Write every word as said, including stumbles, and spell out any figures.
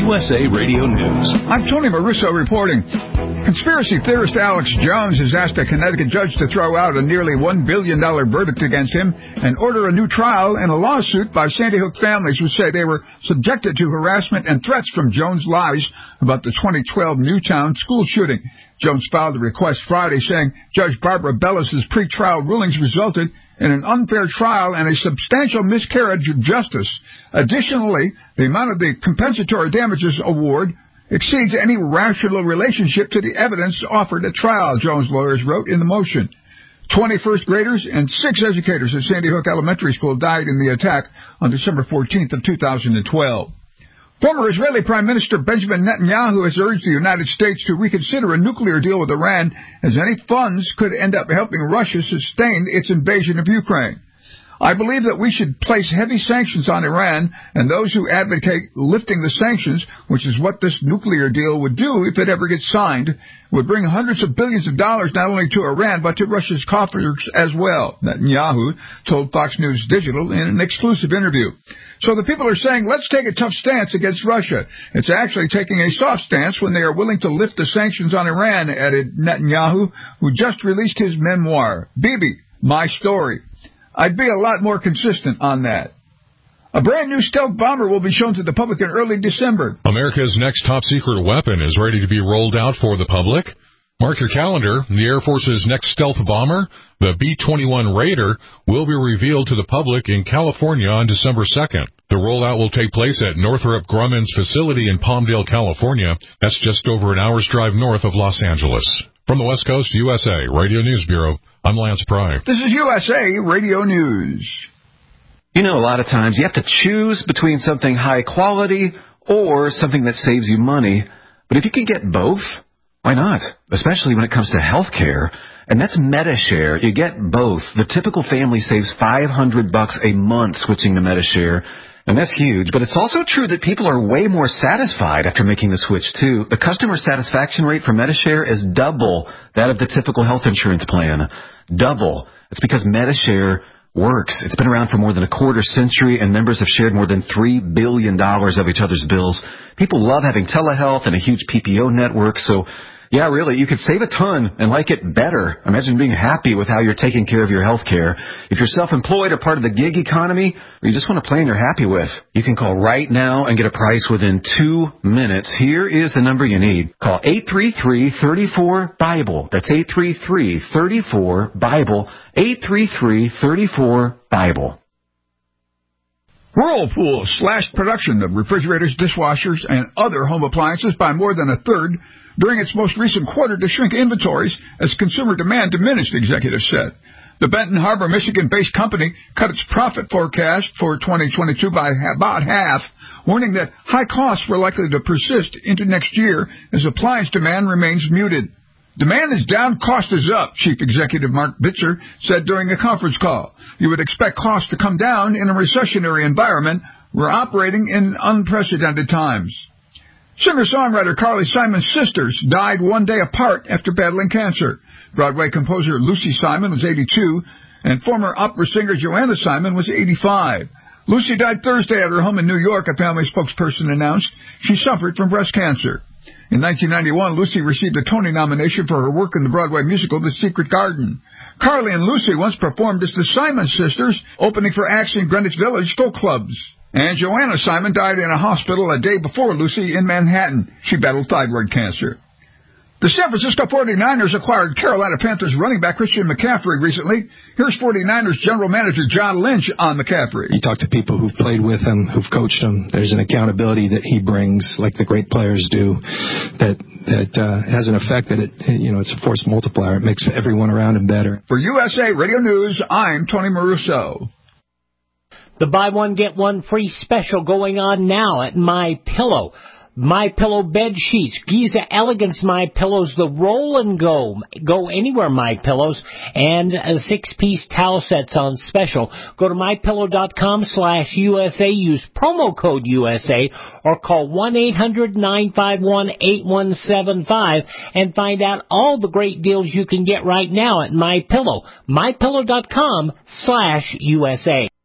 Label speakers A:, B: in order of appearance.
A: U S A Radio News.
B: I'm Tony Maruso reporting. Conspiracy theorist Alex Jones has asked a Connecticut judge to throw out a nearly one billion dollars verdict against him and order a new trial in a lawsuit by Sandy Hook families who say they were subjected to harassment and threats from Jones' lies about the twenty twelve Newtown school shooting. Jones filed a request Friday saying Judge Barbara Bellis' pretrial rulings resulted in an unfair trial and a substantial miscarriage of justice. Additionally, the amount of the compensatory damages award exceeds any rational relationship to the evidence offered at trial, Jones' lawyers wrote in the motion. Twenty first graders and six educators at Sandy Hook Elementary School died in the attack on December fourteenth of two thousand twelve. Former Israeli Prime Minister Benjamin Netanyahu has urged the United States to reconsider a nuclear deal with Iran, as any funds could end up helping Russia sustain its invasion of Ukraine. I believe that we should place heavy sanctions on Iran, and those who advocate lifting the sanctions, which is what this nuclear deal would do if it ever gets signed, would bring hundreds of billions of dollars not only to Iran but to Russia's coffers as well, Netanyahu told Fox News Digital in an exclusive interview. So the people are saying, let's take a tough stance against Russia. It's actually taking a soft stance when they are willing to lift the sanctions on Iran, added Netanyahu, who just released his memoir, Bibi, My Story. I'd be a lot more consistent on that. A brand new stealth bomber will be shown to the public in early December.
C: America's next top-secret weapon is ready to be rolled out for the public. Mark your calendar. The Air Force's next stealth bomber, the B twenty-one Raider, will be revealed to the public in California on December second. The rollout will take place at Northrop Grumman's facility in Palmdale, California. That's just over an hour's drive north of Los Angeles. From the West Coast, U S A Radio News Bureau, I'm Lance Pry.
B: This is U S A Radio News.
D: You know, a lot of times you have to choose between something high quality or something that saves you money. But if you can get both, why not? Especially when it comes to health care. And that's MediShare. You get both. The typical family saves five hundred bucks a month switching to MediShare. And that's huge. But it's also true that people are way more satisfied after making the switch, too. The customer satisfaction rate for MediShare is double that of the typical health insurance plan. Double. It's because MediShare works. It's been around for more than a quarter century, and members have shared more than three billion dollars of each other's bills. People love having telehealth and a huge P P O network, so yeah, really, you could save a ton and like it better. Imagine being happy with how you're taking care of your health care. If you're self-employed or part of the gig economy, or you just want a plan you're happy with, you can call right now and get a price within two minutes. Here is the number you need. Call eight three three, three four, BIBLE. That's eight three three, three four, BIBLE. eight three three, three four, BIBLE.
B: Whirlpool slashed production of refrigerators, dishwashers, and other home appliances by more than a third during its most recent quarter to shrink inventories as consumer demand diminished, executives said. The Benton Harbor, Michigan-based company cut its profit forecast for twenty twenty-two by about half, warning that high costs were likely to persist into next year as appliance demand remains muted. Demand is down, cost is up, Chief Executive Mark Bitzer said during a conference call. You would expect costs to come down in a recessionary environment. We're operating in unprecedented times. Singer-songwriter Carly Simon's sisters died one day apart after battling cancer. Broadway composer Lucy Simon was eighty-two, and former opera singer Joanna Simon was eighty-five. Lucy died Thursday at her home in New York, a family spokesperson announced. She suffered from breast cancer. In nineteen ninety-one, Lucy received a Tony nomination for her work in the Broadway musical The Secret Garden. Carly and Lucy once performed as the Simon sisters, opening for acts in Greenwich Village folk clubs. And Joanna Simon died in a hospital a day before Lucy in Manhattan. She battled thyroid cancer. The San Francisco forty-niners acquired Carolina Panthers running back Christian McCaffrey recently. Here's forty-niners General Manager John Lynch on McCaffrey.
E: You talk to people who've played with him, who've coached him. There's an accountability that he brings, like the great players do, that that uh, has an effect that, it, you know, it's a force multiplier. It makes everyone around him better.
B: For U S A Radio News, I'm Tony Maruso.
F: The buy one, get one free special going on now at MyPillow. MyPillow bed sheets, Giza Elegance MyPillows, the roll and go, go anywhere MyPillows, and uh, six-piece towel sets on special. Go to MyPillow.com slash USA, use promo code U S A, or call one eight hundred, nine five one, eight one seven five and find out all the great deals you can get right now at MyPillow. MyPillow.com slash USA.